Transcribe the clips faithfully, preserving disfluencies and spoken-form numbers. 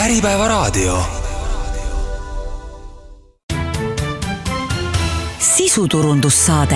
Äripäevaraadio. Sisuturundussaade.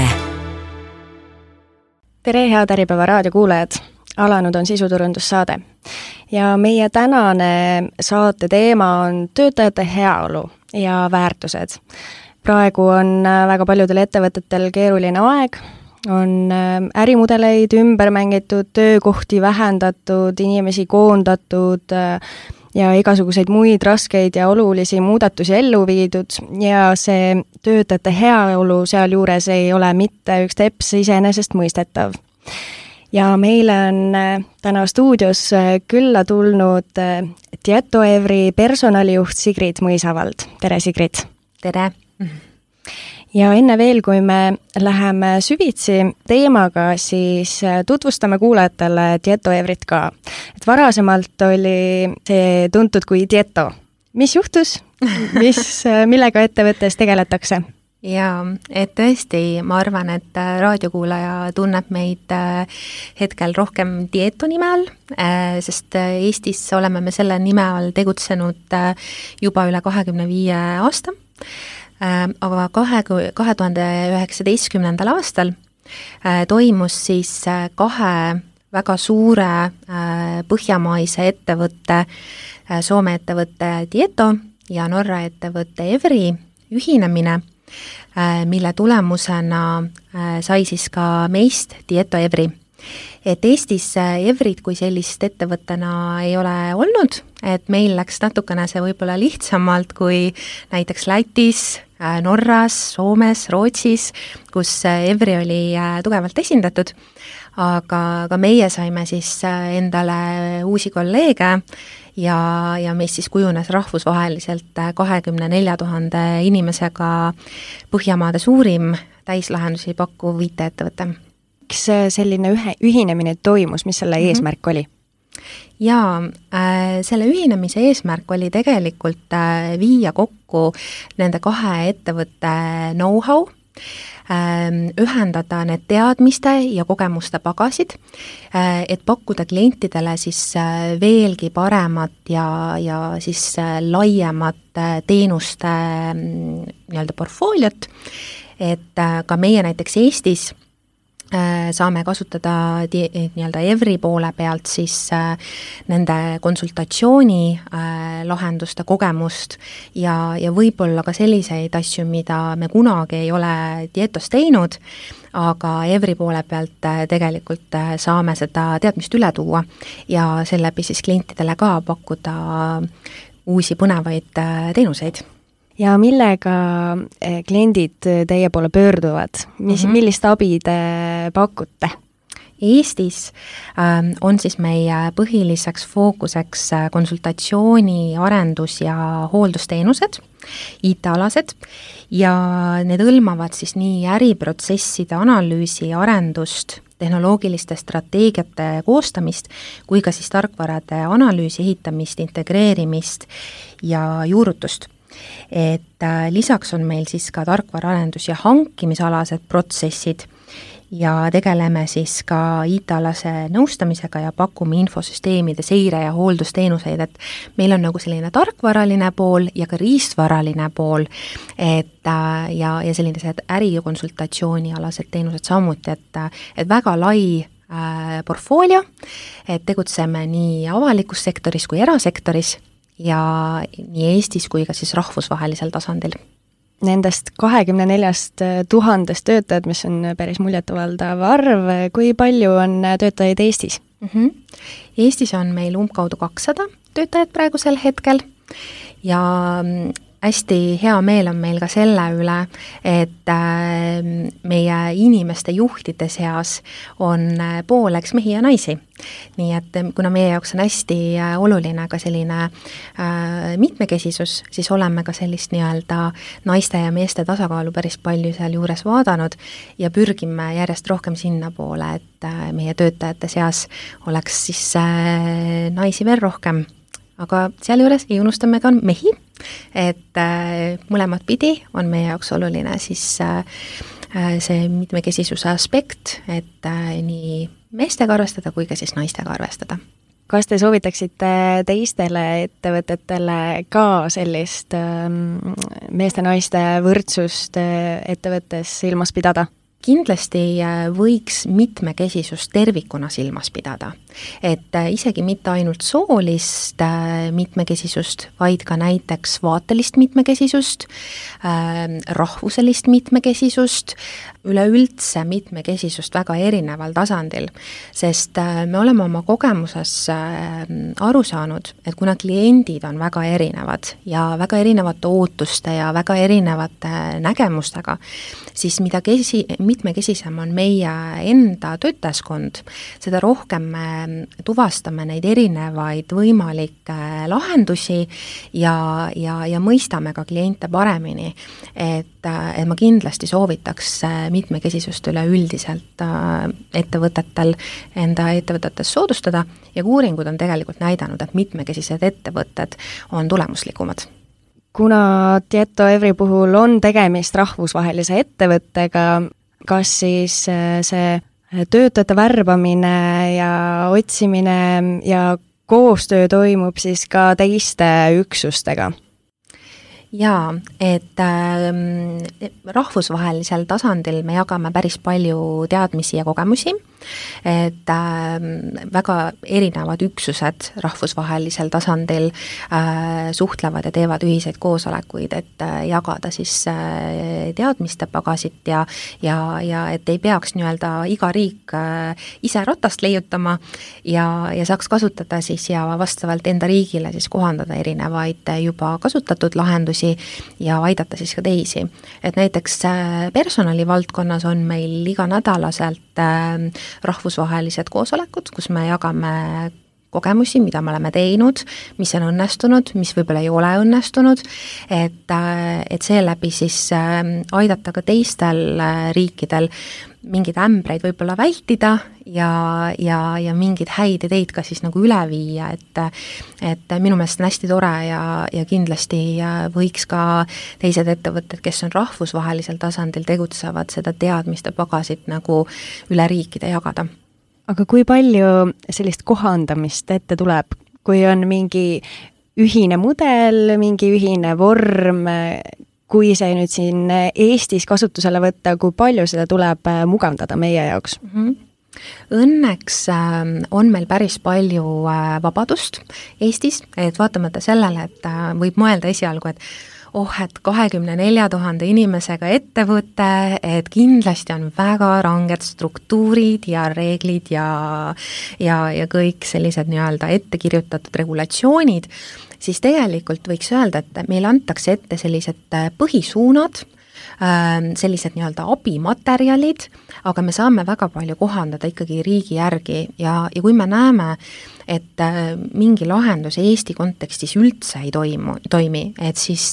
Tere, head Äripäevaraadio kuulajad! Alanud on sisuturundussaade. Ja meie tänane saate teema on töötajate heaolu ja väärtused. Praegu on väga paljudel ettevõtetel keeruline aeg, on ärimudeleid ümber mängitud, töökohti vähendatud, inimesi koondatud ja igasuguseid muid raskeid ja olulisi muudatusi ellu viidud ja see töötajate heaolu sealjuures ei ole mitte üks teps iseenesest mõistetav. Ja meile on täna stuudios külla tulnud Tietoevry personalijuht Sigrid Mõisavald. Tere, Sigrid! Tere! Ja enne veel, kui me läheme süvitsi teemaga, siis tutvustame kuulajatele Tietoevrit ka. Et varasemalt oli see tuntud kui Tieto. Mis juhtus? Mis, millega ettevõttes tegeletakse? Jaa, et tõesti, ma arvan, et raadiokuulaja tunneb meid hetkel rohkem Tieto nime all, sest Eestis oleme me selle nime all tegutsenud juba üle kahekümne viie aasta. Aga kahe tuhande üheksateistkümnendal aastal toimus siis kahe väga suure põhjamaise ettevõtte, Soome ettevõtte Tieto ja Norra ettevõtte Evry ühinemine, mille tulemusena sai siis ka meist Tietoevry. Et Eestis Evryt kui sellist ettevõttena ei ole olnud, et meil läks natukene see võib-olla lihtsamalt kui näiteks Lätis, Norras, Soomes, Rootsis, kus Evry oli tugevalt esindatud, aga ka meie saime siis endale uusi kolleege ja, ja meist siis kujunes rahvusvaheliselt kahekümne nelja tuhande inimesega Põhjamaade suurim täislahendusi pakkuv I T-ettevõte. Miks selline ühe, ühinemine toimus, mis selle mm-hmm. eesmärk oli? Jaa, äh, selle ühinemise eesmärk oli tegelikult äh, viia kokku nende kahe ettevõtte know-how, äh, ühendada need teadmiste ja kogemuste pagasid, äh, et pakkuda klientidele siis äh, veelgi paremat ja, ja siis äh, laiemat äh, teenuste äh, nii-öelda portfooliot, et äh, ka meie näiteks Eestis saame kasutada nii-öelda Evry poole pealt siis nende konsultatsiooni lahenduste kogemust ja, ja võib-olla ka selliseid asju, mida me kunagi ei ole Tietos teinud, aga Evry poole pealt tegelikult saame seda teadmist üle tuua ja sellebi siis klientidele ka pakkuda uusi põnevaid teenuseid. Ja millega kliendid teie poole pöörduvad? Mis, mm-hmm. millist abi te pakute? Eestis äh, on siis meie põhiliseks fookuseks konsultatsiooni, arendus- ja hooldusteenused, I T-alased, ja need hõlmavad siis nii äriprotsesside analüüsi, arendust, tehnoloogiliste strateegiate koostamist, kui ka siis tarkvarade analüüsi, ehitamist, integreerimist ja juurutust. Et äh, lisaks on meil siis ka tarkvaraarendus- ja hankimisalased protsessid ja tegeleme siis ka I T-alase nõustamisega ja pakume infosüsteemide seire- ja hooldusteenuseid, et meil on nagu selline tarkvaraline pool ja ka riistvaraline pool, et äh, ja, ja sellised äri- ja konsultatsioonialased teenused samuti, et, et väga lai äh, portfoolio, et tegutseme nii avalikus sektoris kui erasektoris, ja nii Eestis kui ka siis rahvusvahelisel tasandil. Nendest kahekümne neljast tuhandest töötajad, mis on päris muljetavaldav arv, kui palju on töötajaid Eestis? Mm-hmm. Eestis on meil umbkaudu kakssada töötajat praegusel hetkel ja hästi hea meel on meil ka selle üle, et meie inimeste juhtide seas on pooleks mehi ja naisi. Nii et kuna meie jaoks on hästi oluline ka selline äh, mitmekesisus, siis oleme ka sellist nii-öelda naiste ja meeste tasakaalu päris palju seal juures vaadanud ja pürgime järjest rohkem sinna poole, et äh, meie töötajate seas oleks siis äh, naisi veel rohkem. Aga sealjuures ei unustame ka mehi, et äh, mõlemat pidi on meie jaoks oluline siis äh, see mitmekesisuse aspekt, et äh, nii meestega arvestada kui ka siis naistega arvestada. kas te soovitaksite teistele ettevõtetele ka sellist meeste-naiste võrdsust ettevõttes silmas pidada? Kindlasti võiks mitmekesisust tervikuna silmas pidada, et isegi mitte ainult soolist mitmekesisust, vaid ka näiteks vaatelist mitmekesisust, rahvuselist mitmekesisust, üleüldse mitmekesisust väga erineval tasandil, sest me oleme oma kogemuses aru saanud, et kuna kliendid on väga erinevad ja väga erinevate ootuste ja väga erinevate nägemustega, siis mida kesi, mitmekesisem on meie enda töötajaskond, seda rohkem me tuvastame neid erinevaid võimalikke lahendusi ja, ja, ja mõistame ka kliente paremini. Et, et ma kindlasti soovitaks mitmekesisust üleüldiselt ettevõtetel enda ettevõtetes soodustada ja uuringud on tegelikult näidanud, et mitmekesised ettevõtted on tulemuslikumad. Kuna Tieto Every puhul on tegemist rahvusvahelise ettevõttega, kas siis see töötajate värbamine ja otsimine ja koostöö toimub siis ka teiste üksustega? Jaa, et äh, rahvusvahelisel tasandil me jagame päris palju teadmisi ja kogemusi, et äh, väga erinevad üksused rahvusvahelisel tasandil äh, suhtlevad ja teevad ühiseid koosolekuid, et äh, jagada siis äh, teadmiste pagasit ja, ja, ja et ei peaks nii-öelda iga riik äh, ise ratast leiutama ja, ja saaks kasutada siis ja vastavalt enda riigile siis kohandada erinevaid juba kasutatud lahendusi ja aidata siis ka teisi. Et näiteks personalivaldkonnas on meil iganädalaselt rahvusvahelised koosolekud, kus me jagame kogemusi, mida me oleme teinud, mis on õnnestunud, mis võib-olla ei ole õnnestunud, et, et seeläbi siis aidata ka teistel riikidel mingeid ämbreid võib-olla vältida ja, ja, ja mingeid häid ideid ka siis nagu üle viia, et, et minu meelest on hästi tore ja, ja kindlasti võiks ka teised ettevõtted, kes on rahvusvahelisel tasandil tegutsevad, seda teadmiste pagasit nagu üle riikide jagada. Aga kui palju sellist kohandamist ette tuleb, kui on mingi ühine mudel, mingi ühine vorm, kui see nüüd siin Eestis kasutusele võtta, kui palju seda tuleb mugavdada meie jaoks? Mm-hmm. Õnneks on meil päris palju vabadust Eestis, et vaatamata sellele, et võib mõelda esialgu, et oh, et kahekümne nelja tuhande inimesega ettevõte, et kindlasti on väga ranged struktuurid ja reeglid ja, ja, ja kõik sellised nii-öelda ettekirjutatud regulatsioonid, siis tegelikult võiks öelda, et meil antakse ette sellised põhisuunad, sellised nii-öelda abimaterjalid, aga me saame väga palju kohandada ikkagi riigi järgi ja, ja kui me näeme, et mingi lahendus Eesti kontekstis üldse ei toimu, toimi, et siis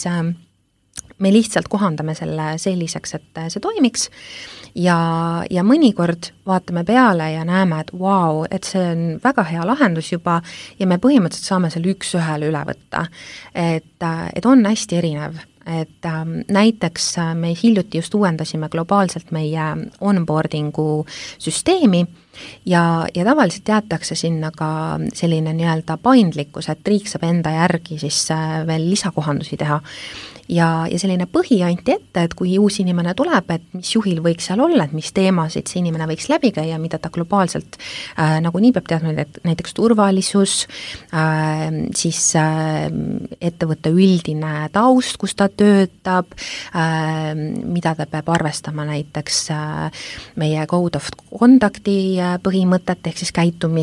me lihtsalt kohandame selle selliseks, et see toimiks ja, ja mõnikord vaatame peale ja näeme, et vau, wow, et see on väga hea lahendus juba ja me põhimõtteliselt saame selle üks-ühele üle võtta. Et, et on hästi erinev. Et äh, näiteks me hiljuti just uuendasime globaalselt meie onboardingu süsteemi ja, ja tavaliselt jäetakse sinna ka selline nii-öelda paindlikkus, et riik saab enda järgi siis äh, veel lisakohandusi teha. Ja, ja selline põhi anti ette, et kui uus inimene tuleb, et mis juhil võiks seal olla, et mis teemasid see inimene võiks läbi käia, mida ta globaalselt äh, nagu nii peab teadma, et näiteks turvalisus, äh, siis äh, ettevõtte üldine taust, kus ta töötab, äh, mida ta peab arvestama näiteks äh, meie code of conduct'i äh, põhimõtet, ehk siis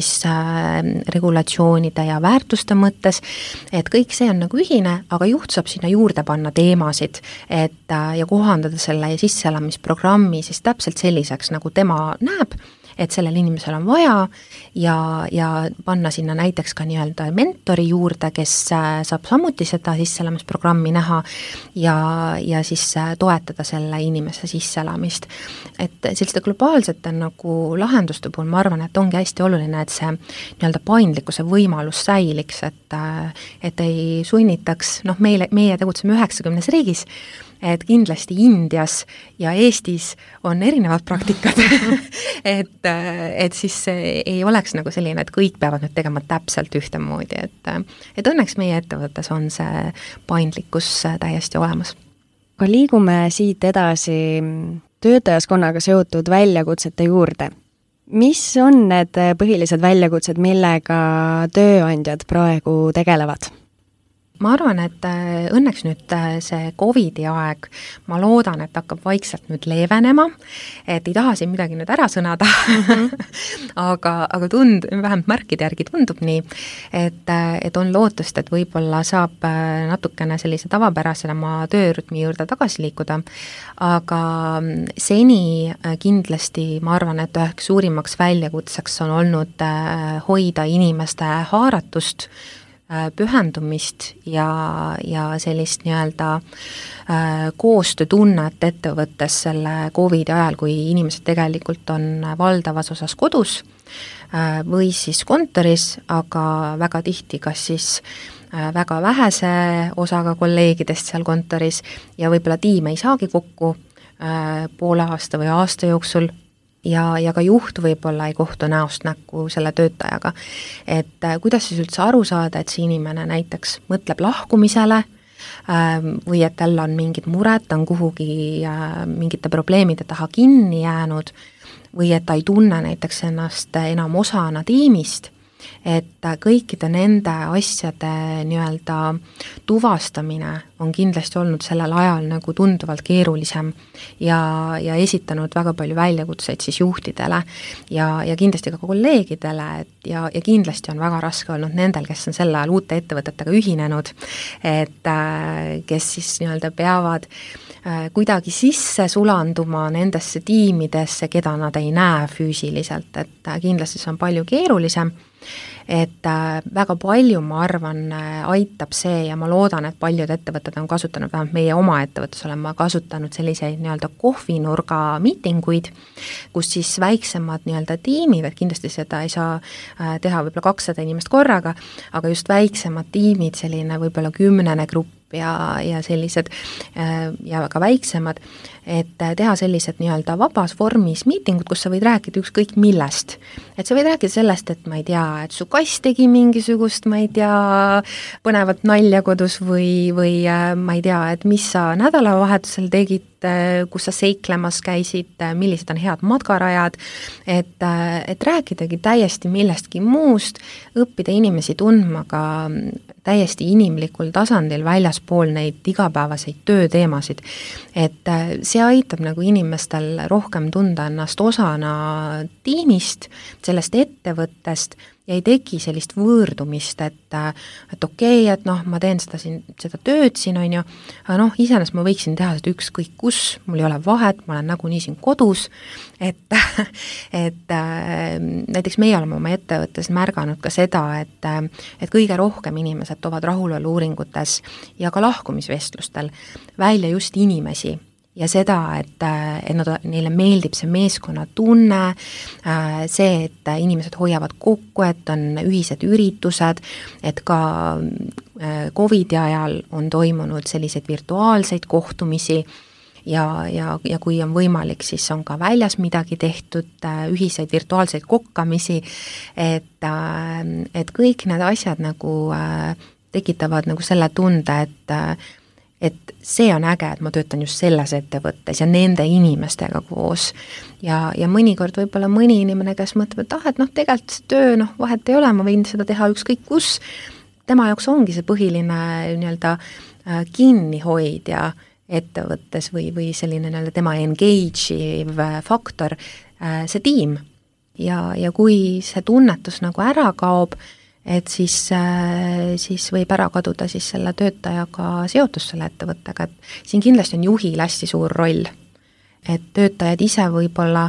käitumisregulatsioonide äh, ja väärtuste mõttes, et kõik see on nagu ühine, aga juht saab sinna juurde panna teemasid, et ja kohandada selle sisseelamisprogrammi siis täpselt selliseks, nagu tema näeb, et sellel inimesel on vaja ja, ja panna sinna näiteks ka nii-öelda mentori juurde, kes saab samuti seda sisseelamisprogrammi näha ja, ja siis toetada selle inimese sisseelamist. Et selliste globaalsete nagu lahenduste puhul ma arvan, et ongi hästi oluline, et see nii-öelda paindlikkuse võimalus säiliks, et, et ei sunnitaks, noh meile, meie tegutseme üheksakümnes riigis, et kindlasti Indias ja Eestis on erinevad praktikad et, et siis ei oleks nagu selline, et kõik peavad nüüd tegema täpselt ühtemoodi, et, et õnneks meie ettevõttes on see paindlikkus täiesti olemas. Aga liigume siit edasi töötajaskonnaga seotud väljakutsete juurde. Mis on need põhilised väljakutsed, millega tööandjad praegu tegelevad? Ma arvan, et õnneks nüüd see Covidi aeg, ma loodan, et hakkab vaikselt nüüd leevenema, et ei taha siin midagi nüüd ära sõnada, aga, aga tund, vähemalt märkide järgi tundub nii, et, et on lootust, et võib-olla saab natukene sellise tavapärasema töörütmi juurde tagasi liikuda, aga seni kindlasti ma arvan, et üheks suurimaks väljakutseks on olnud hoida inimeste haaratust, pühendumist ja, ja sellist nii-öelda äh, koostöötunnet ettevõttes selle Covidi ajal, kui inimesed tegelikult on valdavas osas kodus äh, või siis kontoris, aga väga tihti kas siis äh, väga vähese osaga kolleegidest seal kontoris ja võib-olla tiim ei saagi kokku äh, poole aasta või aasta jooksul, ja, ja ka juht võib-olla ei kohtu näost näkku selle töötajaga. Et äh, kuidas siis üldse aru saada, et see inimene näiteks mõtleb lahkumisele äh, või et tal on mingid mured, ta on kuhugi äh, mingite probleemide taha kinni jäänud või et ta ei tunne näiteks ennast enam osana tiimist, et kõikide nende asjade nii-öelda tuvastamine on kindlasti olnud sellel ajal nagu tunduvalt keerulisem ja, ja esitanud väga palju väljakutseid siis juhtidele ja, ja kindlasti ka kolleegidele, et ja, ja kindlasti on väga raske olnud nendel, kes on sel ajal uute ettevõtetega ühinenud, et kes siis nii-öelda peavad kuidagi sisse sulanduma nendesse tiimidesse, keda nad ei näe füüsiliselt, et kindlasti see on palju keerulisem, et väga palju, ma arvan, aitab see ja ma loodan, et paljud ettevõtted on kasutanud, vähemalt meie oma ettevõttes oleme kasutanud selliseid nii-öelda kohvinurga miitinguid, kus siis väiksemad nii-öelda tiimid, et kindlasti seda ei saa teha võib-olla kakssada inimest korraga, aga just väiksemad tiimid, selline võib-olla kümnene grupp ja, ja sellised ja ka väiksemad, et teha sellised nii-öelda vabas vormis miitingud, kus sa võid rääkida ükskõik millest. Et sa võid rääkida sellest, et ma ei tea, et su kass tegi mingisugust, ma ei tea, põnevat nalja kodus või, või ma ei tea, et mis sa nädalavahetusel tegid, kus sa seiklemas käisid, millised on head matkarajad, et, et rääkidagi täiesti millestki muust, õppida inimesi tundma ka täiesti inimlikul tasandil väljaspool neid igapäevaseid tööteemasid, et see aitab nagu inimestel rohkem tunda ennast osana tiimist, sellest ettevõttest ja ei teki sellist võõrdumist, et, et okei, et noh, ma teen seda, siin, seda tööd siin, on ju, aga noh, iseenesest ma võiksin teha seda ükskõik kus, mul ei ole vahet, ma olen nagunii siin kodus, et, et näiteks meie oleme oma ettevõttes märganud ka seda, et, et kõige rohkem inimesed toovad rahulolu-uuringutes ja ka lahkumisvestlustel välja just inimesi, ja seda, et, et nad, neile meeldib see meeskonnatunne, see, et inimesed hoiavad kokku, et on ühised üritused, et ka Covidi ajal on toimunud selliseid virtuaalseid kohtumisi ja, ja, ja kui on võimalik, siis on ka väljas midagi tehtud, ühiseid virtuaalseid kokkamisi, et, et kõik need asjad nagu tekitavad nagu selle tunde, et et see on äge, et ma töötan just selles ettevõttes ja nende inimestega koos. Ja, ja mõnikord võib-olla mõni inimene, kes mõtleb, et ah, et noh, tegelikult see töö, noh, vahet ei ole, ma võin seda teha ükskõik kus. Tema jaoks ongi see põhiline nii-öelda kinnihoidja ettevõttes või, või selline nii-öelda tema engage'iv faktor, see tiim. Ja, ja kui see tunnetus nagu ära kaob, et siis, siis võib ära kaduda siis selle töötajaga seotus selle ettevõttega, et siin kindlasti on juhil hästi suur roll, et töötajad ise võib-olla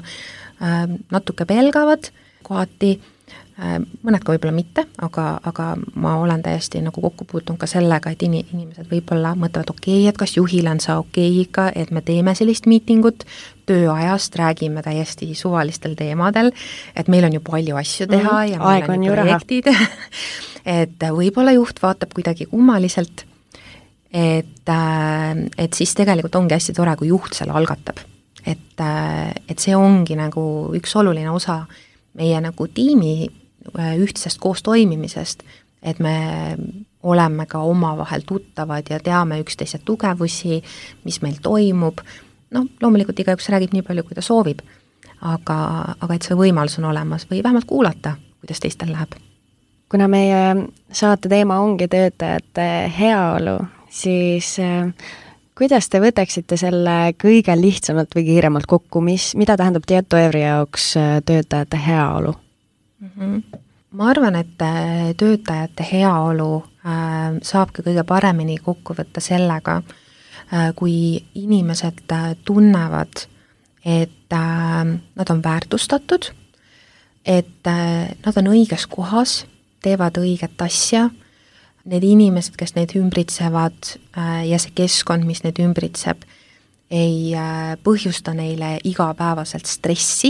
natuke pelgavad kohati, mõned ka võib-olla mitte, aga, aga ma olen täiesti nagu kokku puutunud ka sellega, et inimesed võib-olla mõtlevad, okei, okay, et kas juhil on see okei ka, et me teeme sellist miitingut, tööajast räägime täiesti suvalistel teemadel, et meil on ju palju asju teha mm, ja meil on, on ju projektid, et võib-olla juht vaatab kuidagi kummaliselt, et, et siis tegelikult ongi hästi tore, kui juht selle algatab. Et, et see ongi nagu üks oluline osa meie nagu tiimi ühtsest koos toimimisest, et me oleme ka omavahel tuttavad ja teame üksteise tugevusi, mis meil toimub, noh, loomulikult igaüks räägib nii palju, kui ta soovib, aga, aga et see võimalus on olemas või vähemalt kuulata, kuidas teistel läheb. Kuna meie saate teema ongi töötajate heaolu, siis kuidas te võtaksite selle kõige lihtsamalt või kiiremalt kokku, mis, mida tähendab Tietoevry jaoks töötajate heaolu? Mm-hmm. Ma arvan, et töötajate heaolu äh, saabki kõige paremini kokku võtta sellega, äh, kui inimesed äh, tunnevad, et äh, nad on väärtustatud, et äh, nad on õiges kohas, teevad õiget asja, need inimesed, kes neid ümbritsevad äh, ja see keskkond, mis neid ümbritseb, ei äh, põhjusta neile igapäevaselt stressi,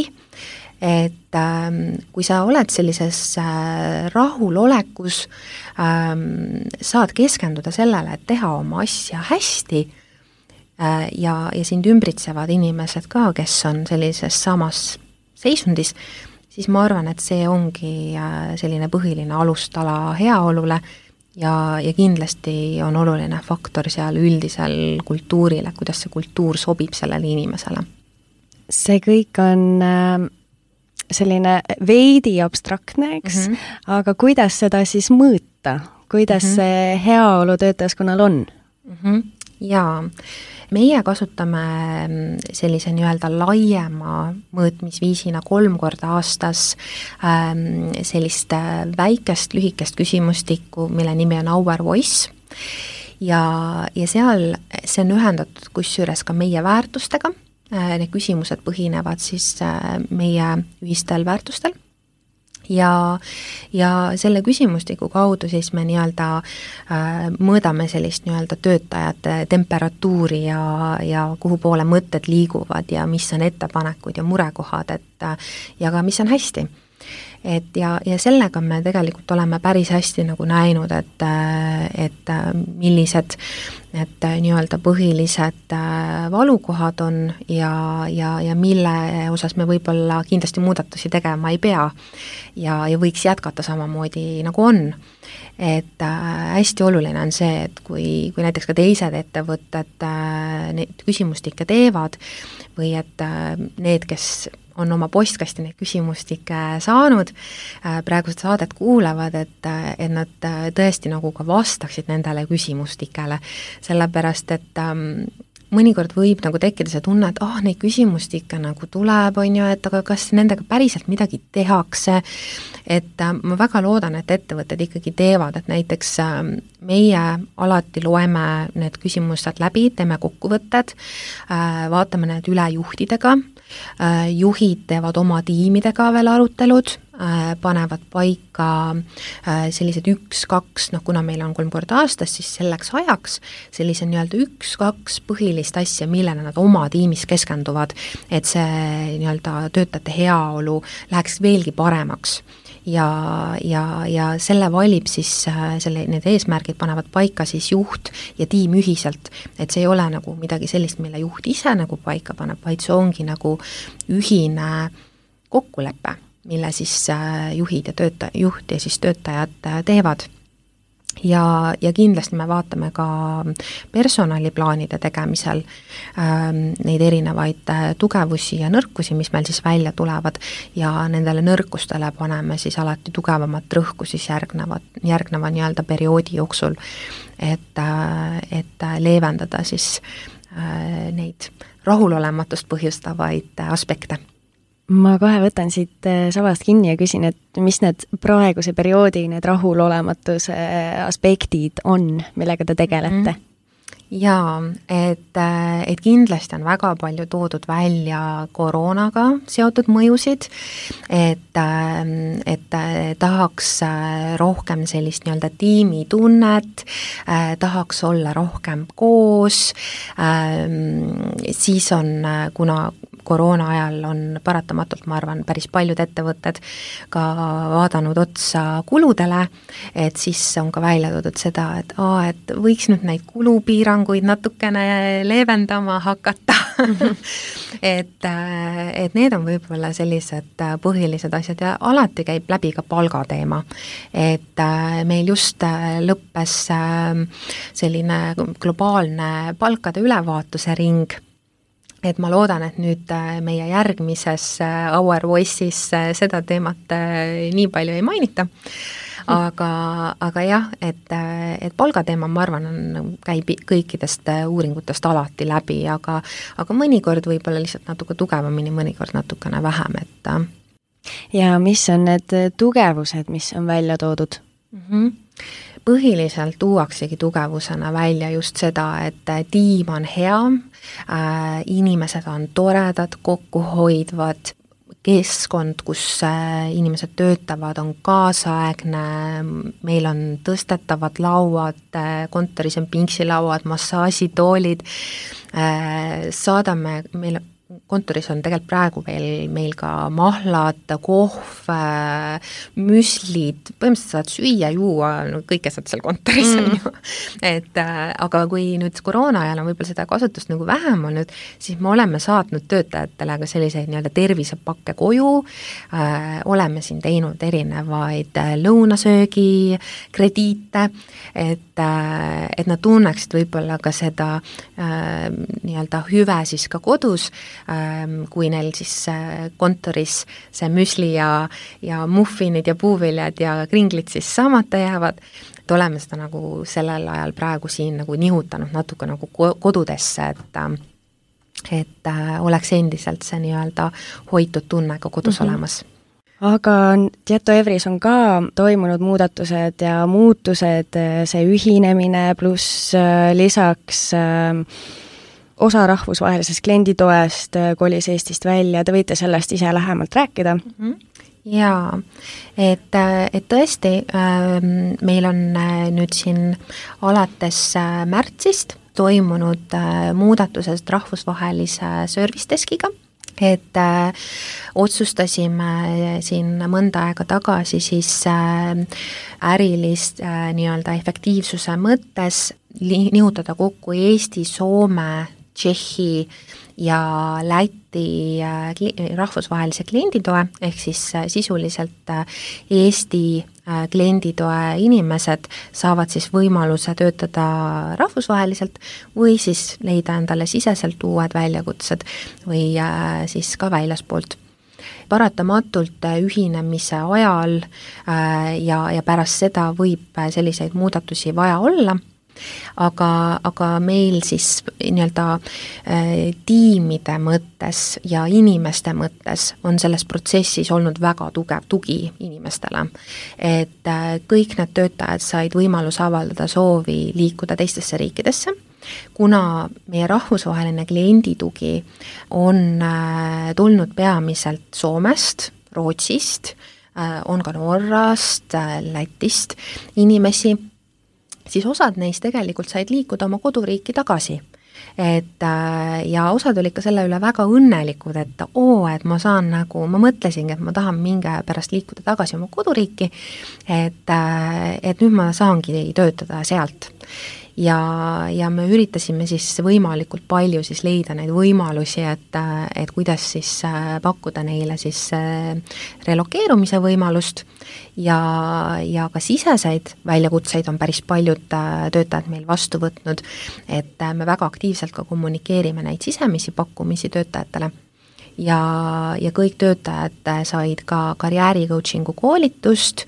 et ähm, kui sa oled sellises äh, rahulolekus, ähm, saad keskenduda sellele, et teha oma asja hästi äh, ja, ja sind ümbritsevad inimesed ka, kes on sellises samas seisundis, siis ma arvan, et see ongi äh, selline põhiline alustala heaolule ja, ja kindlasti on oluline faktor seal üldisel kultuuril, et kuidas see kultuur sobib sellele inimesele. See kõik on äh, selline veidi abstraktne, eks, mm-hmm. aga kuidas seda siis mõõta? Kuidas mm-hmm. see heaolu töötajaskonnal on? Mm-hmm. Jaa, meie kasutame sellise nii-öelda laiema mõõtmisviisina kolm korda aastas ähm, sellist väikest lühikest küsimustikku, mille nimi on Our Voice ja, ja seal see on ühendatud kusjuures ka meie väärtustega. Need küsimused põhinevad siis meie ühistel väärtustel ja, ja selle küsimustiku kaudu siis me nii-öelda äh, mõõdame sellist nii-öelda töötajate temperatuuri ja, ja kuhu poole mõtted liiguvad ja mis on ettepanekud ja murekohad, et ja ka mis on hästi. Et ja, ja sellega me tegelikult oleme päris hästi nagu näinud, et, et millised et nii-öelda põhilised valukohad on ja, ja, ja mille osas me võib-olla kindlasti muudatusi tegema ei pea ja, ja võiks jätkata samamoodi nagu on. Et hästi oluline on see, et kui, kui näiteks ka teised ettevõtted neid küsimustikke teevad või et need, kes on oma postkasti neid küsimustikke saanud, praegu seda saadet kuulavad, et, et nad tõesti nagu ka vastaksid nendele küsimustikele, sellepärast et ähm, mõnikord võib nagu tekkida see tunne, et ah, oh, neid küsimustikke nagu tuleb, on ju, et aga kas nendega päriselt midagi tehakse, et äh, ma väga loodan, et ettevõtted ikkagi teevad, et näiteks äh, meie alati loeme need küsimused läbi, teeme kokkuvõtted, äh, vaatame need üle juhtidega, juhid teevad oma tiimidega veel arutelud, panevad paika sellised üks, kaks, noh kuna meil on kolm korda aastas, siis selleks ajaks sellise nii-öelda üks, kaks põhilist asja, millele nad oma tiimis keskenduvad, et see nii-öelda töötajate heaolu läheks veelgi paremaks. Ja, ja, ja selle valib siis, selle, need eesmärgid panevad paika siis juht ja tiim ühiselt, et see ei ole nagu midagi sellist, mille juht ise nagu paika paneb, vaid see ongi nagu ühine kokkulepe, mille siis juhid ja tööta-, juht ja siis töötajad teevad. Ja, ja kindlasti me vaatame ka personaliplaanide tegemisel ähm, neid erinevaid tugevusi ja nõrkusi, mis meil siis välja tulevad ja nendele nõrkustele paneme siis alati tugevamat rõhku siis järgnevat, järgneva nii-öelda perioodi jooksul, et, et leevendada siis äh, neid rahulolematust põhjustavaid aspekte. Ma kohe võtan siit savast kinni ja küsin, et mis need praeguse perioodi need rahulolematuse aspektid on, millega te tegelete? Mm-hmm. Jaa, et, et kindlasti on väga palju toodud välja koroonaga seotud mõjusid, et, et tahaks rohkem sellist nii-öelda tiimitunnet, tahaks olla rohkem koos, siis on, kuna koroona ajal on paratamatult, ma arvan, päris paljud ettevõtted ka vaadanud otsa kuludele, et siis on ka välja toodud seda, et aa, et võiks nüüd neid kulupiiranguid natukene leevendama hakata et, et need on võib-olla sellised põhilised asjad ja alati käib läbi ka palgateema. Et meil just lõppes selline globaalne palkade ülevaatuse ring, et ma loodan, et nüüd meie järgmises Our Voice'is seda teemat nii palju ei mainita, aga, aga jah, et, et palgateema, ma arvan, on, käib kõikidest uuringutest alati läbi, aga, aga mõnikord võib-olla lihtsalt natuke tugevamini, mõnikord natukene vähem, et ja mis on need tugevused, mis on välja toodud? Mm-hmm. Põhiliselt tuuaksegi tugevusena välja just seda, et tiim on hea, äh, inimesed on toredad, kokkuhoidvad, keskkond, kus äh, inimesed töötavad, on kaasaegne, meil on tõstetavad lauad, äh, kontoris on pingsilauad, massaažitoolid, äh, saadame, meil kontoris on tegelikult praegu veel meil ka mahlad, kohv, müslid, põhimõtteliselt saad süüa, juua, no kõike saad seal kontoris mm. on ju. Et äh, aga kui nüüd koroona ajal on võib-olla seda kasutust nagu vähem olnud, siis me oleme saatnud töötajatele ka selliseid nii-öelda tervisepakke koju, äh, oleme siin teinud erinevaid lõunasöögi krediite, et, äh, et nad tunneksid võib-olla ka seda äh, nii-öelda hüve siis ka kodus, kui neil siis kontoris see müsli ja, ja muffinid ja puuviljad ja kringlid siis saamata jäävad, et oleme seda nagu sellel ajal praegu siin nagu nihutanud natuke nagu kodudesse, et, et oleks endiselt see nii-öelda hoitud tunne ka kodus mm-hmm. olemas. Aga Tieto-Evris on ka toimunud muudatused ja muutused, see ühinemine pluss lisaks osa rahvusvahelisest klienditoest kolis Eestist välja, te võite sellest ise lähemalt rääkida? Jaa, et, et tõesti, meil on nüüd siin alates märtsist toimunud muudatusest rahvusvahelise service deskiga, et äh, otsustasime siin mõnda aega tagasi siis äh, ärilist äh, nii-öelda efektiivsuse mõttes li- nihutada kokku Eesti, Soome, Tšehhi ja Läti rahvusvahelise klienditoe, ehk siis sisuliselt Eesti klienditoe inimesed saavad siis võimaluse töötada rahvusvaheliselt või siis leida endale siseselt uued väljakutsed või siis ka väljaspoolt. Paratamatult ühinemise ajal ja, ja pärast seda võib selliseid muudatusi vaja olla, aga, aga meil siis nii-öelda äh, tiimide mõttes ja inimeste mõttes on selles protsessis olnud väga tugev tugi inimestele. Et äh, kõik need töötajad said võimaluse avaldada soovi liikuda teistesse riikidesse, kuna meie rahvusvaheline klienditugi on äh, tulnud peamiselt Soomest, Rootsist, äh, on ka Norrast, äh, Lätist inimesi, siis osad neist tegelikult said liikuda oma koduriiki tagasi. Et, ja osad olid ka selle üle väga õnnelikud, et oo, et ma saan nagu, ma mõtlesingi, et ma tahan mingi pärast liikuda tagasi oma koduriiki, et, et nüüd ma saangi töötada sealt. Ja, ja me üritasime siis võimalikult palju siis leida neid võimalusi, et, et kuidas siis pakkuda neile siis relokeerumise võimalust ja, ja ka siseseid väljakutseid on päris paljud töötajad meil vastu võtnud, et me väga aktiivselt ka kommunikeerime neid sisemisi pakkumisi töötajatele. Ja, ja kõik töötajad said ka karjääri coachingu koolitust,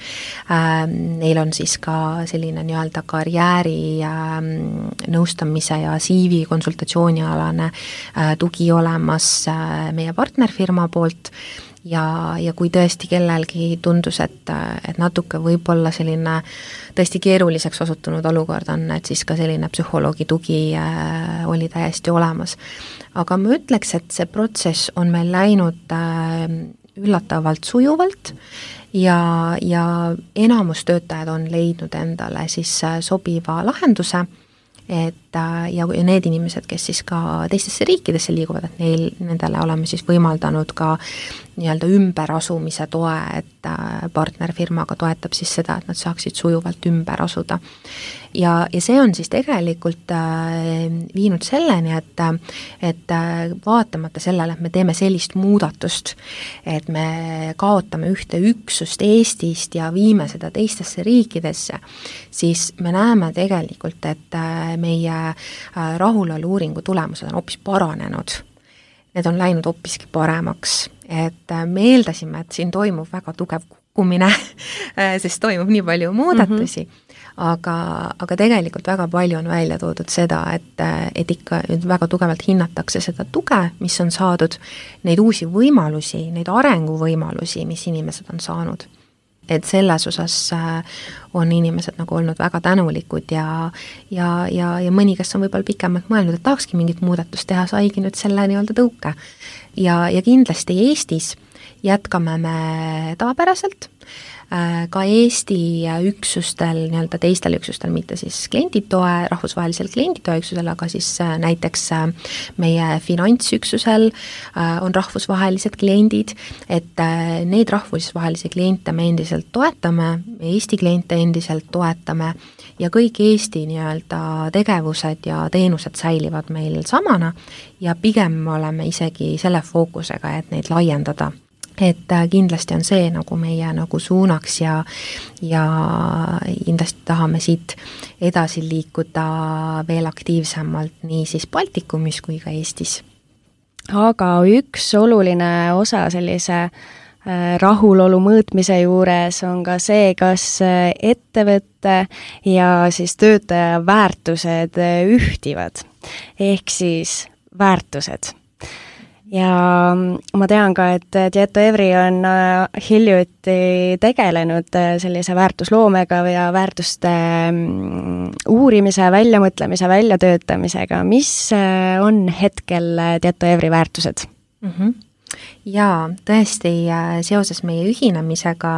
neil on siis ka selline nii-öelda karjääri nõustamise ja C V konsultatsioonialane tugi olemas meie partnerfirma poolt ja, ja kui tõesti kellelgi tundus, et, et natuke võib-olla selline tõesti keeruliseks osutunud olukord on, et siis ka selline psühholoogi tugi oli täiesti olemas. Aga ma ütleks, et see protsess on meil läinud üllatavalt sujuvalt ja, ja enamus töötajad on leidnud endale siis sobiva lahenduse, et ja need inimesed, kes siis ka teistesse riikidesse liiguvad, et neil, nendele oleme siis võimaldanud ka nii-öelda ümberasumise toe, et partnerfirmaga toetab siis seda, et nad saaksid sujuvalt ümber asuda. Ja, ja see on siis tegelikult viinud selleni, et, et vaatamata sellele, et me teeme sellist muudatust, et me kaotame ühte üksust Eestist ja viime seda teistesse riikidesse, siis me näeme tegelikult, et meie rahulolu uuringu tulemused on hoopis paranenud. Need on läinud hoopiski paremaks, et me eeldasime, et siin toimub väga tugev kukkumine, sest toimub nii palju muudatusi, mm-hmm. aga, aga tegelikult väga palju on välja toodud seda, et, et ikka väga tugevalt hinnatakse seda tuge, mis on saadud, neid uusi võimalusi, neid arenguvõimalusi, mis inimesed on saanud. Et selles osas on inimesed nagu olnud väga tänulikud ja, ja, ja, ja mõni, kes on võib-olla pikemalt mõelnud, et tahakski mingit muudatust teha, saigi nüüd selle nii-öelda tõuke. Ja, ja kindlasti Eestis jätkame me tavapäraselt, ka Eesti üksustel, nii-öelda teistel üksustel, mitte siis klienditoe, rahvusvahelisel klienditoe üksusel, aga siis näiteks meie finantsüksusel on rahvusvahelised kliendid, et neid rahvusvahelisi kliente me endiselt toetame, Eesti kliente endiselt toetame ja kõik Eesti nii-öelda tegevused ja teenused säilivad meil samana ja pigem oleme isegi selle fookusega, et neid laiendada. Et kindlasti on see nagu meie nagu suunaks ja, ja kindlasti tahame siit edasi liikuda veel aktiivsemalt nii siis Baltikumis kui ka Eestis. Aga üks oluline osa sellise rahulolu mõõtmise juures on ka see, kas ettevõtte ja siis töötaja väärtused ühtivad, ehk siis väärtused. Ja ma tean ka, et Tieto-Evry on hiljuti tegelenud sellise väärtusloomega ja väärtuste uurimise, väljamõtlemise, väljatöötamisega. Mis on hetkel Tieto-Evry väärtused? Mm-hmm. Jaa, tõesti seoses meie ühinemisega,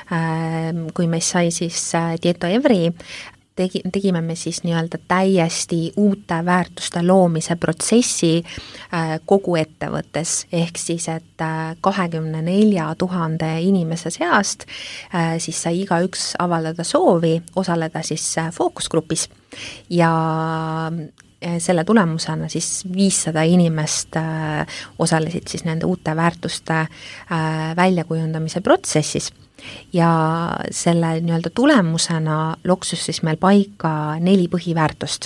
kui meist sai siis Tieto-Evry, Tegi, tegime me siis nii-öelda täiesti uute väärtuste loomise protsessi äh, kogu ettevõttes, ehk siis, et äh, kahekümne nelja tuhande inimese seast äh, siis sai igaüks avaldada soovi osaleda siis äh, fookusgrupis ja äh, selle tulemusena siis viissada inimest äh, osalesid siis nende uute väärtuste äh, väljakujundamise protsessis. Ja selle nii-öelda tulemusena loksus siis meil paika neli põhiväärtust.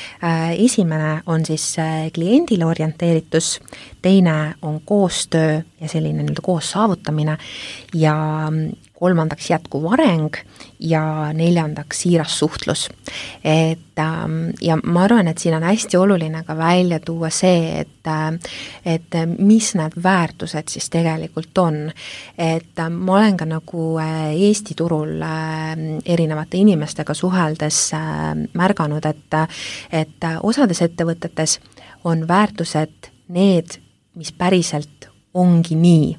Esimene on siis kliendile orienteeritus, teine on koostöö ja selline nii-öelda koos saavutamine ja kolmandaks jätkuv areng ja neljandaks siiras suhtlus. Et, ja ma arvan, et siin on hästi oluline ka välja tuua see, et, et mis need väärtused siis tegelikult on. Et ma olen ka nagu Eesti turul erinevate inimestega suheldes märganud, et, et osades ettevõtetes on väärtused need, mis päriselt ongi nii.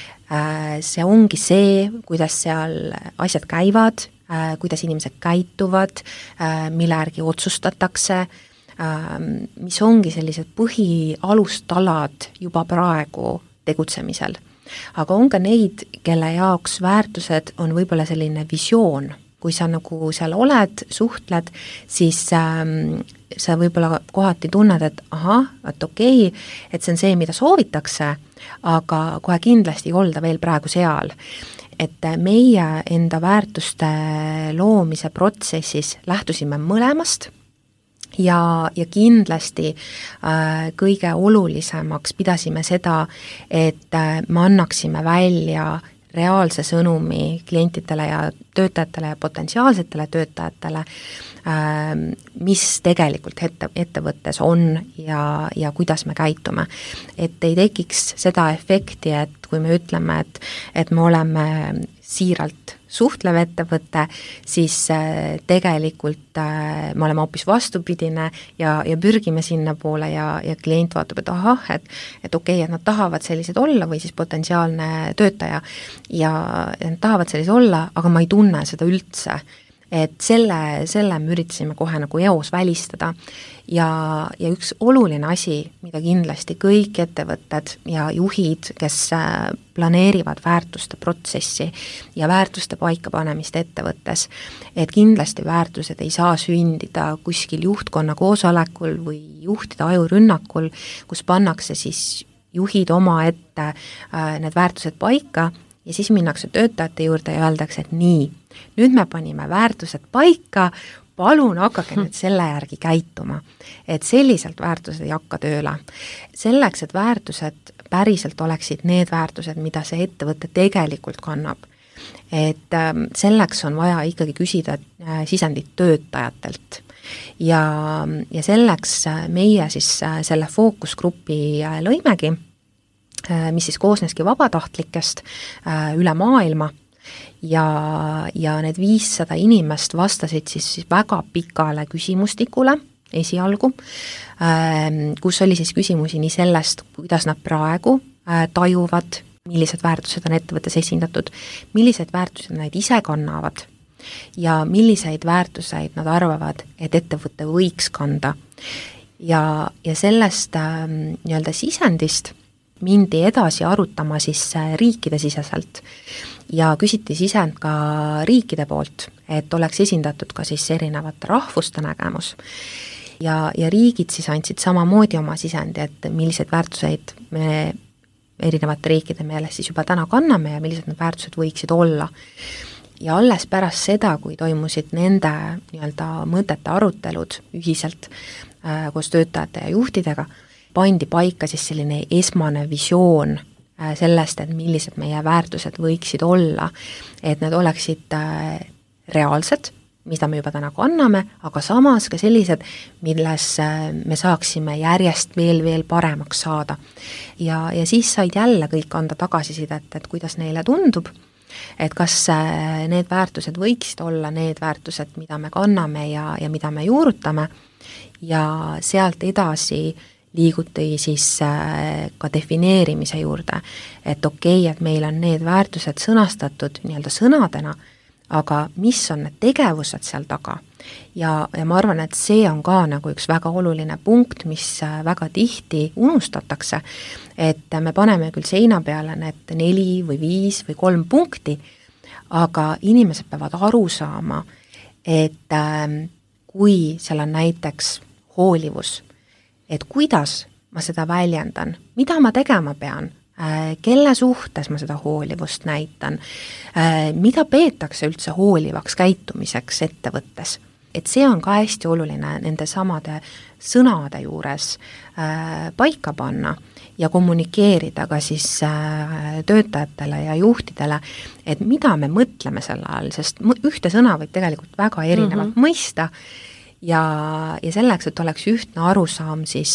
See ongi see, kuidas seal asjad käivad, kuidas inimesed käituvad, mille järgi otsustatakse, mis ongi sellised põhialustalad juba praegu tegutsemisel. Aga on ka neid, kelle jaoks väärtused on võib-olla selline visioon. Kui sa nagu seal oled, suhtled, siis ähm, sa võib-olla kohati tunned, et aha, et okei, et see on see, mida soovitakse, aga kohe kindlasti ei olda veel praegu seal. Et meie enda väärtuste loomise protsessis lähtusime mõlemast ja, ja kindlasti äh, kõige olulisemaks pidasime seda, et äh, me annaksime välja reaalse sõnumi klientidele ja töötajatele ja potentsiaalsetele töötajatele, mis tegelikult ette, ettevõttes on ja, ja kuidas me käitume. Et ei tekiks seda efekti, et kui me ütleme, et, et me oleme siiralt suhtlev ettevõte, siis tegelikult me oleme hoopis vastupidine ja, ja pürgime sinna poole ja, ja klient vaatab, et ahah, et, et okei, et nad tahavad sellised olla või siis potentsiaalne töötaja ja nad tahavad sellised olla, aga ma ei tunne seda üldse. et selle, selle me üritasime kohe nagu eos välistada ja, ja üks oluline asi, mida kindlasti kõik ettevõtted ja juhid, kes planeerivad väärtuste protsessi ja väärtuste paikapanemist ettevõttes, et kindlasti väärtused ei saa sündida kuskil juhtkonna koosolekul või juhtide ajurünnakul, kus pannakse siis juhid oma ette äh, need väärtused paika ja siis minnakse töötajate juurde ja öeldakse, et nii, nüüd me panime väärtused paika, palun hakake nüüd selle järgi käituma. Et selliselt väärtused ei hakka tööle. Selleks, et väärtused päriselt oleksid need väärtused, mida see ettevõte tegelikult kannab. Et äh, selleks on vaja ikkagi küsida äh, sisendit töötajatelt. Ja, ja selleks meie siis selle fookusgrupi lõimegi, mis siis koosneski vabatahtlikest üle maailma ja, ja need viissada inimest vastasid siis väga pikale küsimustikule esialgu, kus oli siis küsimusi nii sellest, kuidas nad praegu tajuvad, millised väärtused on ettevõttes esindatud, millised väärtused nad ise kannavad ja milliseid väärtuseid nad arvavad, et ettevõte võiks kanda. Ja, ja sellest äh, nii-öelda sisendist mindi edasi arutama siis riikide siseselt ja küsiti sisend ka riikide poolt, et oleks esindatud ka siis erinevate rahvuste nägemus. Ja, ja riigid siis andsid samamoodi oma sisendi, et milliseid väärtuseid me erinevate riikide meelest siis juba täna kanname ja millised need väärtused võiksid olla. Ja alles pärast seda, kui toimusid nende nii-öelda mõtete arutelud ühiselt äh, koos töötajate ja juhtidega, pandi paika siis selline esmane visioon äh, sellest, et millised meie väärtused võiksid olla, et need oleksid äh, reaalsed, mida me juba täna kanname, aga samas ka sellised, milles äh, me saaksime järjest veel veel paremaks saada. Ja, ja siis said jälle kõik anda tagasisidet, et kuidas neile tundub, et kas need väärtused võiksid olla need väärtused, mida me kanname ja, ja mida me juurutame ja sealt edasi liiguti siis ka defineerimise juurde, et okei, et meil on need väärtused sõnastatud nii-öelda sõnadena, aga mis on need tegevused seal taga ja, ja ma arvan, et see on ka nagu üks väga oluline punkt, mis väga tihti unustatakse, et me paneme küll seina peale need neli või viis või kolm punkti, aga inimesed peavad aru saama, et äh, kui seal on näiteks hoolivus, et kuidas ma seda väljendan, mida ma tegema pean, kelle suhtes ma seda hoolivust näitan, mida peetakse üldse hoolivaks käitumiseks ettevõttes. Et see on ka hästi oluline nende samade sõnade juures paika panna ja kommunikeerida ka siis töötajatele ja juhtidele, et mida me mõtleme selle all, sest ühte sõna võib tegelikult väga erinevalt mm-hmm. mõista ja, ja selleks, et oleks ühtne arusaam, siis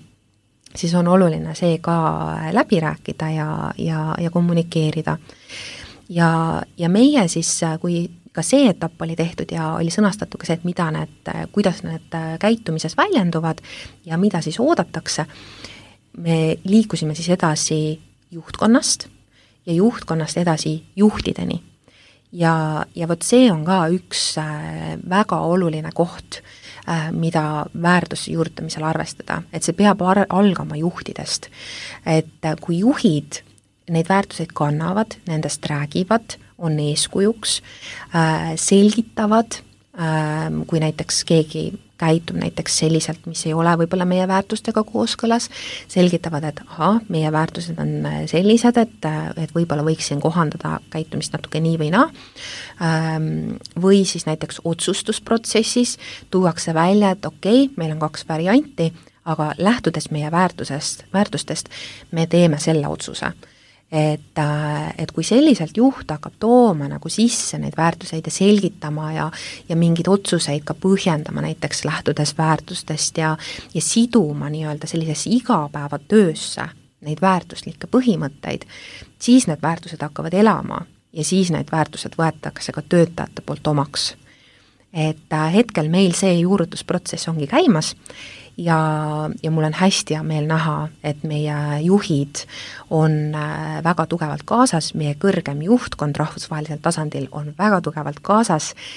siis on oluline see ka läbi rääkida ja, ja, ja kommunikeerida. Ja, ja meie siis, kui ka see etapp oli tehtud ja oli sõnastatud ka see, et mida need, kuidas need käitumises väljenduvad ja mida siis oodatakse, me liikusime siis edasi juhtkonnast ja juhtkonnast edasi juhtideni. Ja, ja vot see on ka üks väga oluline koht, mida väärtuse juurutamisel arvestada, et see peab ar- algama juhtidest. Et kui juhid neid väärtuseid kannavad, nendest räägivad, on eeskujuks, selgitavad, kui näiteks keegi käitub näiteks selliselt, mis ei ole võib-olla meie väärtustega kooskõlas, selgitavad, et aha, meie väärtused on sellised, et, et võib-olla võiksin kohandada käitumist natuke nii või naa, või siis näiteks otsustusprotsessis tuuakse välja, et okei, meil on kaks varianti, aga lähtudes meie väärtusest, väärtustest me teeme selle otsuse. Et, et kui selliselt juht hakkab tooma nagu sisse neid väärtuseid ja selgitama ja, ja mingeid otsuseid ka põhjendama näiteks lähtudes väärtustest ja, ja siduma nii-öelda sellisesse igapäevatöösse neid väärtuslikke põhimõtteid, siis need väärtused hakkavad elama ja siis need väärtused võetakse ka töötajate poolt omaks. Et hetkel meil see juurutusprotsess ongi käimas ja, ja mul on hästi hea meel näha, et meie juhid on väga tugevalt kaasas, meie kõrgem juhtkond rahvusvahelisel tasandil on väga tugevalt kaasas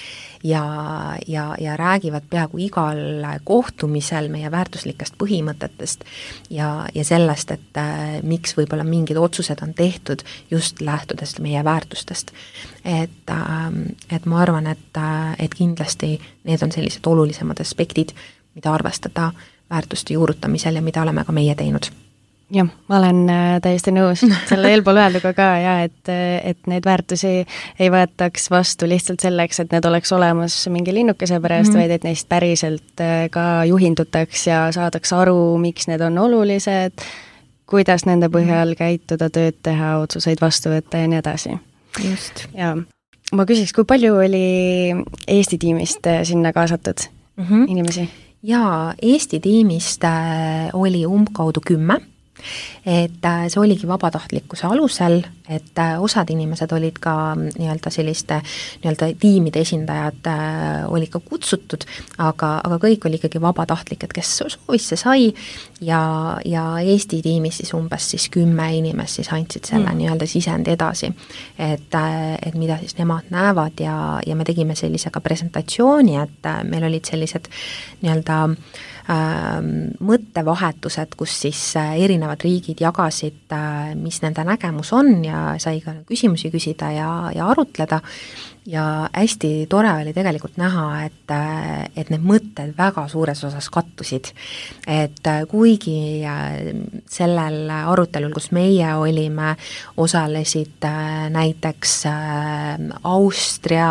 ja, ja, ja räägivad peaaegu igal kohtumisel meie väärtuslikest põhimõtetest ja, ja sellest, et äh, miks võib-olla mingid otsused on tehtud just lähtudes meie väärtustest. Et, äh, et ma arvan, et, et kindlasti need on sellised olulisemad aspektid, mida arvestada väärtuste juurutamisel ja mida oleme ka meie teinud. Jah, ma olen täiesti nõus selle eelpool öelduga ka ja et, et neid väärtusi ei võetaks vastu lihtsalt selleks, et need oleks olemas mingi linnukese pärast, mm-hmm. vaid et neist päriselt ka juhindutaks ja saadaks aru, miks need on olulised, kuidas nende põhjal käituda, tööd teha, otsuseid vastu võtta ja nii edasi. Just. Ja ma küsiks, kui palju oli Eesti tiimist sinna kaasatud mm-hmm. inimesi? Jaa, Eesti tiimist oli umbkaudu kümme, et see oligi vabatahtlikkuse alusel, et osad inimesed olid ka nii-öelda selliste nii-öelda tiimide esindajad olid ka kutsutud, aga, aga kõik oli ikkagi vabatahtlik, et kes soovis, see sai ja, ja Eesti tiimis siis umbes siis kümme inimest siis andsid selle mm. nii-öelda sisendi edasi, et, et mida siis nemad näevad ja, ja me tegime sellise ka presentatsiooni, et meil olid sellised nii-öelda mõttevahetused, kus siis erinevad riigid jagasid, mis nende nägemus on ja sai ka küsimusi küsida ja, ja arutleda ja hästi tore oli tegelikult näha, et, et need mõtted väga suures osas kattusid. Et kuigi sellel arutelul, kus meie olime, osalesid näiteks Austria,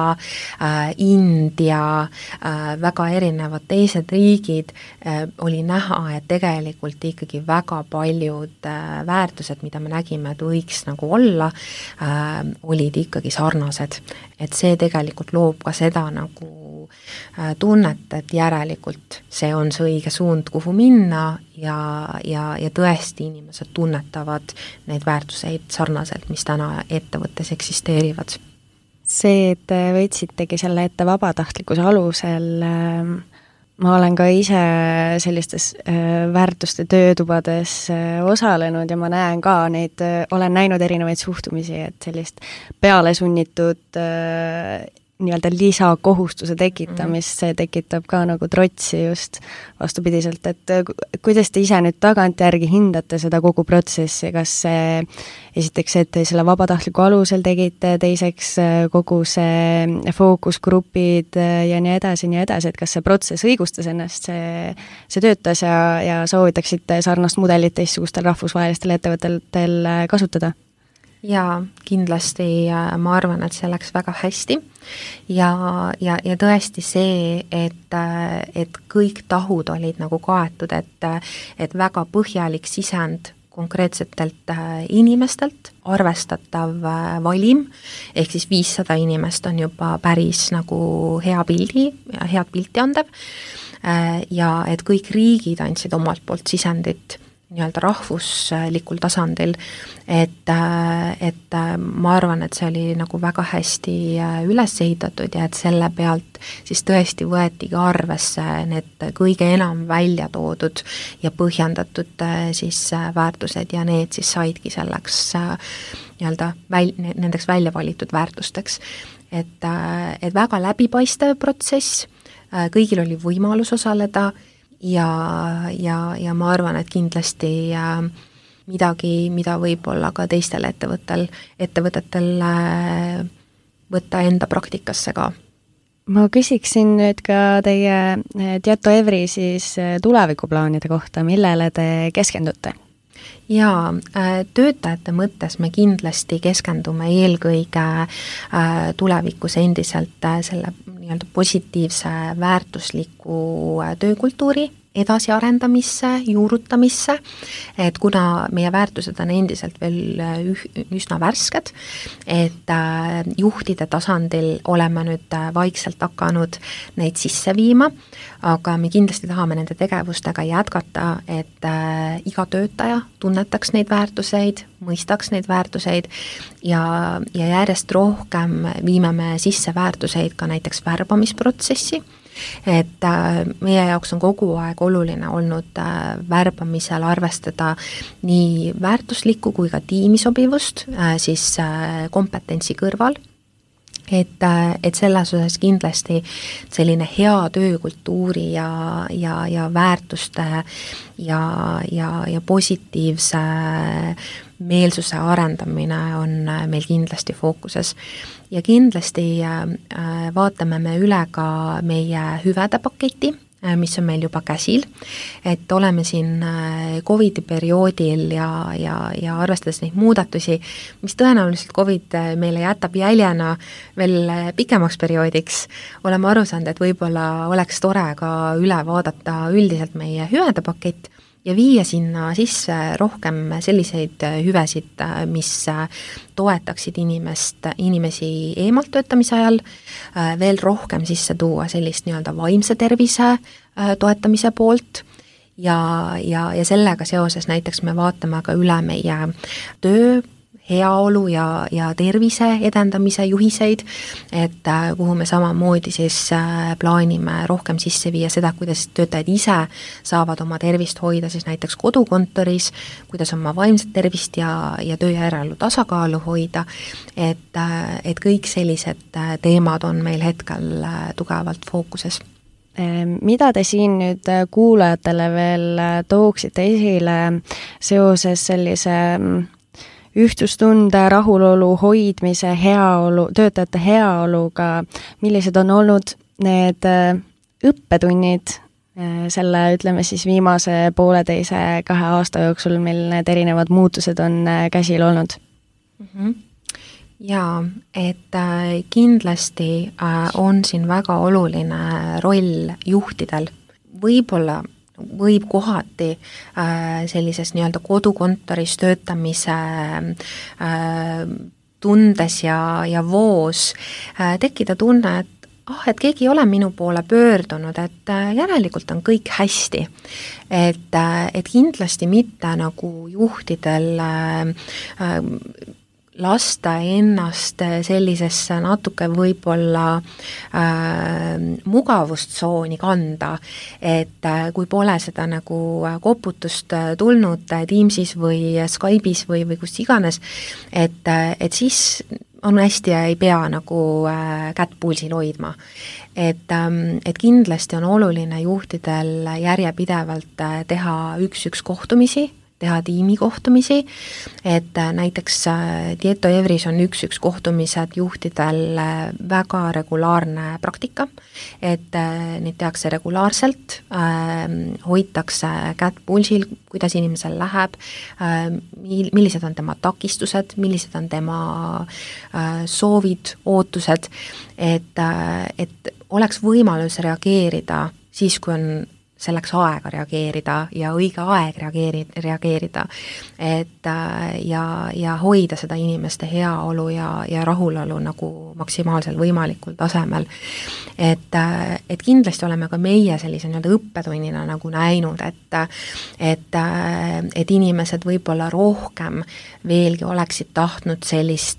India, väga erinevad teised riigid, oli näha, et tegelikult ikkagi väga paljud väärtused, mida me nägime, et võiks nagu olla, olid ikkagi sarnased. Et see tegelikult loob ka seda nagu tunnet, et järelikult see on see õige suund, kuhu minna ja, ja, ja tõesti inimesed tunnetavad neid väärtuseid sarnaselt, mis täna ettevõttes eksisteerivad. See, et võtsitegi selle ette vabatahtlikkuse alusel, ma olen ka ise sellistes väärtuste töötubades osalenud ja ma näen ka neid, olen näinud erinevaid suhtumisi, et sellist pealesunnitud nii-öelda lisakohustuse tekitamist, see tekitab ka nagu trotsi just vastupidiselt, et kuidas te ise nüüd tagantjärgi hindate seda kogu protsessi, kas see esiteks, et te selle vabatahtliku alusel tegite, teiseks kogu see fookusgrupid ja nii edasi, nii edasi, et kas see protsess õigustas ennast, see, see töötas ja, ja soovitaksite sarnast mudelit teistsugustel rahvusvahelistel ettevõtetel kasutada? Jaa, kindlasti ma arvan, et see läks väga hästi ja, ja, ja tõesti see, et, et kõik tahud olid nagu kaetud, et, et väga põhjalik sisend konkreetsetelt inimestelt, arvestatav valim, ehk siis viissada inimest on juba päris nagu hea pildi, head pilti andev ja et kõik riigid andsid omalt poolt sisendit nii-öelda rahvuslikul tasandil, et, et ma arvan, et see oli nagu väga hästi üles ehitatud ja et selle pealt siis tõesti võetigi arvesse need kõige enam välja toodud ja põhjendatud siis väärtused ja need siis saidki selleks nii-öelda väl, nendeks välja valitud väärtusteks. Et, et väga läbipaistev protsess, kõigil oli võimalus osaleda ja, ja, ja ma arvan, et kindlasti midagi, mida võib-olla ka teistel ettevõttel, ettevõtetel võtta enda praktikasse ka. Ma küsiksin nüüd ka teie Tieto Evry siis tulevikuplaanide kohta, millele te keskendute? Jaa, töötajate mõttes me kindlasti keskendume eelkõige tulevikus endiselt selle nii-öelda positiivse väärtusliku töökultuuri edasiarendamisse, juurutamisse, et kuna meie väärtused on endiselt veel üsna värsked, et juhtide tasandil oleme nüüd vaikselt hakanud neid sisse viima, aga me kindlasti tahame nende tegevustega jätkata, et iga töötaja tunnetaks neid väärtuseid, mõistaks neid väärtuseid ja, ja järjest rohkem viime me sisse väärtuseid ka näiteks värbamisprotsessi, et meie jaoks on kogu aeg oluline olnud värbamisel arvestada nii väärtuslikku kui ka tiimisobivust siis kompetentsi kõrval et, et selles osas kindlasti selline hea töökultuuri ja, ja, ja väärtuste ja, ja, ja positiivse meelsuse arendamine on meil kindlasti fookuses. Ja kindlasti vaatame me üle ka meie hüvede paketi, mis on meil juba käsil, et oleme siin Covidi perioodil ja, ja, ja arvestades neid muudatusi, mis tõenäoliselt Covid meile jätab jäljena veel pikemaks perioodiks, oleme aru saanud, et võib-olla oleks tore ka üle vaadata üldiselt meie hüvede pakett ja viia sinna sisse rohkem selliseid hüvesid, mis toetaksid inimest, inimesi eemalt töötamise ajal, veel rohkem sisse tuua sellist nii-öelda vaimse tervise toetamise poolt ja, ja, ja sellega seoses näiteks me vaatame ka üle meie töö, heaolu ja, ja tervise edendamise juhiseid, et kuhu me samamoodi siis plaanime rohkem sisse viia seda, kuidas töötajad ise saavad oma tervist hoida siis näiteks kodukontoris, kuidas oma vaimset tervist ja, ja töö ja eraelu tasakaalu hoida, et, et kõik sellised teemad on meil hetkel tugevalt fookuses. Mida te siin nüüd kuulajatele veel tooksite esile seoses sellise ühtsustunde, rahulolu hoidmise, heaolu, töötajate heaoluga, millised on olnud need õppetunnid selle, ütleme siis viimase pooleteise kahe aasta jooksul, mil need erinevad muutused on käsil olnud? Mm-hmm. Jaa, et kindlasti on siin väga oluline roll juhtidel. Võib-olla võib kohati äh, sellises nii-öelda kodukontoris töötamise äh, tundes ja, ja voos äh, tekkida tunne, et ah, et keegi ei ole minu poole pöördunud, et äh, järelikult on kõik hästi. Et, äh, et kindlasti mitte nagu juhtidel äh, äh, lasta ennast sellisesse natuke võib-olla äh, mugavustsooni kanda, et äh, kui pole seda nagu koputust tulnud Teamsis või Skype'is või, või kus iganes, et, et siis on hästi ja ei pea nagu äh, kätt pulsil hoidma. Et, ähm, et kindlasti on oluline juhtidel järjepidevalt teha üks-üks kohtumisi, teha tiimikohtumisi, et näiteks Tieto Evris on üks-üks kohtumised juhtidel väga regulaarne praktika, et neid tehakse regulaarselt, hoitakse kätt pulsil, kuidas inimesel läheb, millised on tema takistused, millised on tema soovid, ootused, et, et oleks võimalus reageerida siis, kui on selleks aega reageerida ja õige aeg reageerida, reageerida. Et ja, ja hoida seda inimeste heaolu ja, ja rahulolu nagu maksimaalsel võimalikul tasemel. Et, et kindlasti oleme ka meie sellise nii-öelda õppetunnina nagu näinud, et, et, et inimesed võib-olla rohkem veelgi oleksid tahtnud sellist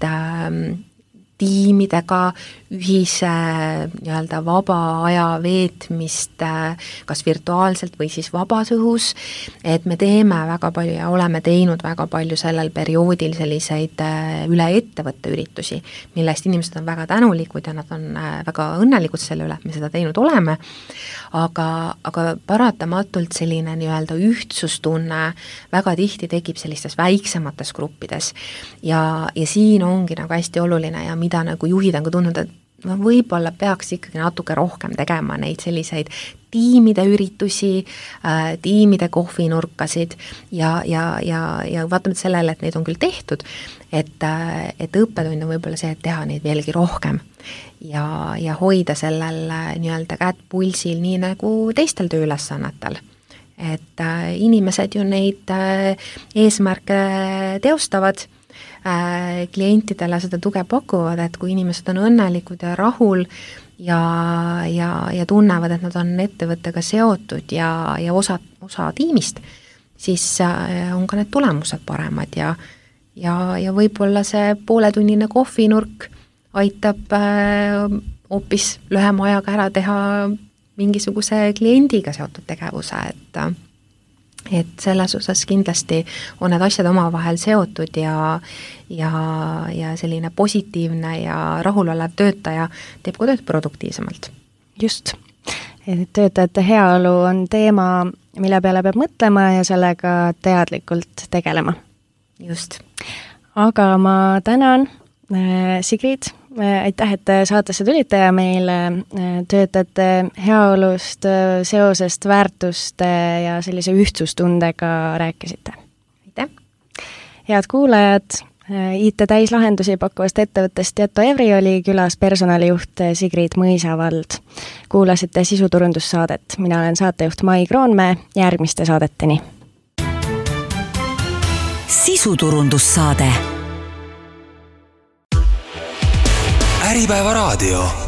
tiimidega ühise nii-öelda vaba aja veetmist kas virtuaalselt või siis vabas õhus, et me teeme väga palju ja oleme teinud väga palju sellel perioodil selliseid üle ettevõtte üritusi, millest inimesed on väga tänulikud ja nad on väga õnnelikud selle üle, et me seda teinud oleme, aga, aga paratamatult selline nii-öelda ühtsustunne väga tihti tekib sellistes väiksemates gruppides ja, ja siin ongi nagu hästi oluline ja mida nagu juhid on ka tundnud, et no võib-olla peaks ikkagi natuke rohkem tegema neid selliseid tiimide üritusi, äh, tiimide kohvinurkasid ja, ja, ja, ja vaatamata sellele, et neid on küll tehtud, et, äh, et õppetund on võib-olla see, et teha neid veelgi rohkem ja, ja hoida sellel nii-öelda kätt pulsil nii nagu teistel tööülesannetel. Et äh, inimesed ju neid äh, eesmärke teostavad, klientidele seda tuge pakuvad, et kui inimesed on õnnelikud ja rahul ja, ja, ja tunnevad, et nad on ettevõttega seotud ja, ja osa, osa tiimist, siis on ka need tulemused paremad ja, ja, ja võib-olla see pooletunnine kohvinurk aitab hoopis lühema ajaga ära teha mingisuguse kliendiga seotud tegevuse, et et selles osas kindlasti on need asjad omavahel seotud ja ja, ja selline positiivne ja rahulolev töötaja teeb ka tööd produktiivsemalt. Just, et töötajate heaolu on teema, mille peale peab mõtlema ja sellega teadlikult tegelema. Just. Aga ma tänan, Sigrid, aitäh, et saatesse tulite ja meile töötajate heaolust, seosest, väärtuste ja sellise ühtsustundega rääkisite. Aitäh! Head kuulajad, I T täislahendusi pakkuvast ettevõttest Jetto Evry oli külas personalijuht Sigrid Mõisavald. Kuulasite sisuturundussaadet. Mina olen saatejuht Mai Kroonmäe, järgmiste saadeteni. Sisuturundussaade. Äripäeva raadio.